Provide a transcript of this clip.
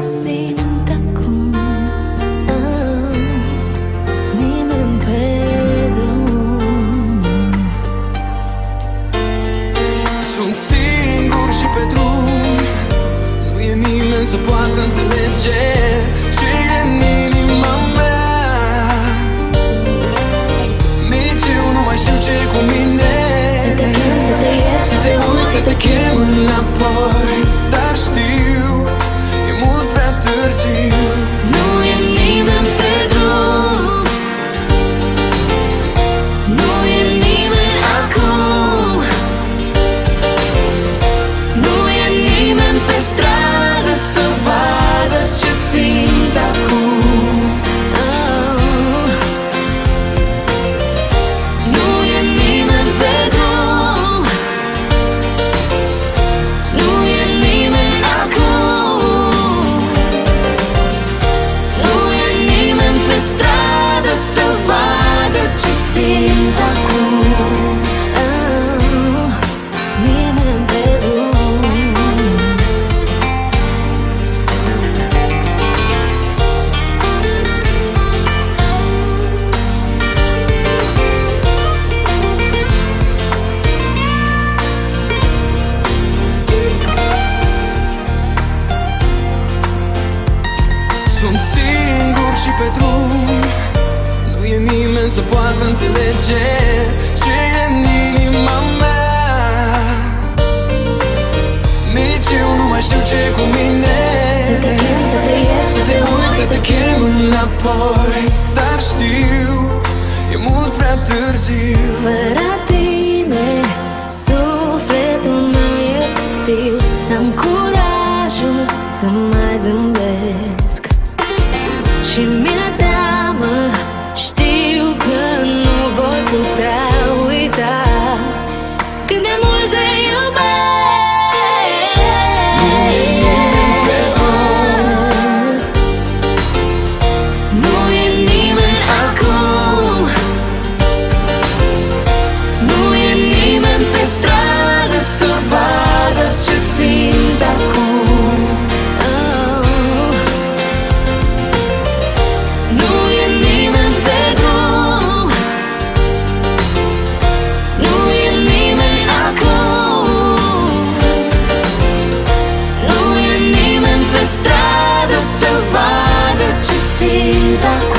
simt acum. Nimeni pe drum. Sunt singur și pe drum. Nu e nimeni să poată înțelege ce e în inima mea. Nici eu nu mai știu ce e cu mine. Să te chem, să te iert, Să te uit, să te chem înapoi. Dar știu, e mult prea târziu. nu e nimeni pe drum. Nu e nimeni acum. Nu e nimeni pe stradă să vadă ce simt acum. Nu e nimeni pe drum. Nu e nimeni acum. Nu e nimeni pe stradă să vadă ce simt acum. Nimeni pe drum. Sunt singur și pe drum. Nu e nimeni să poată înțelege ce e în inima mea. Nici eu nu mai știu ce e cu mine. Să te chem, să te iert, Să te uit, să te chem înapoi. Dar știu, e mult prea târziu. Fără tine, sufletul meu e pustiu. N-am curajul să mai zâmbesc. Și mi-e teamă, știu că nu voi putea uita cât de mult te iubesc. Nu e nimeni pe drum. Nu e nimeni acum. Nu e nimeni pe stradă să vadă ce simt acum. Nu e nimeni pe drum. Nu e nimeni acum. Nu e nimeni pe stradă să vadă ce simt acum.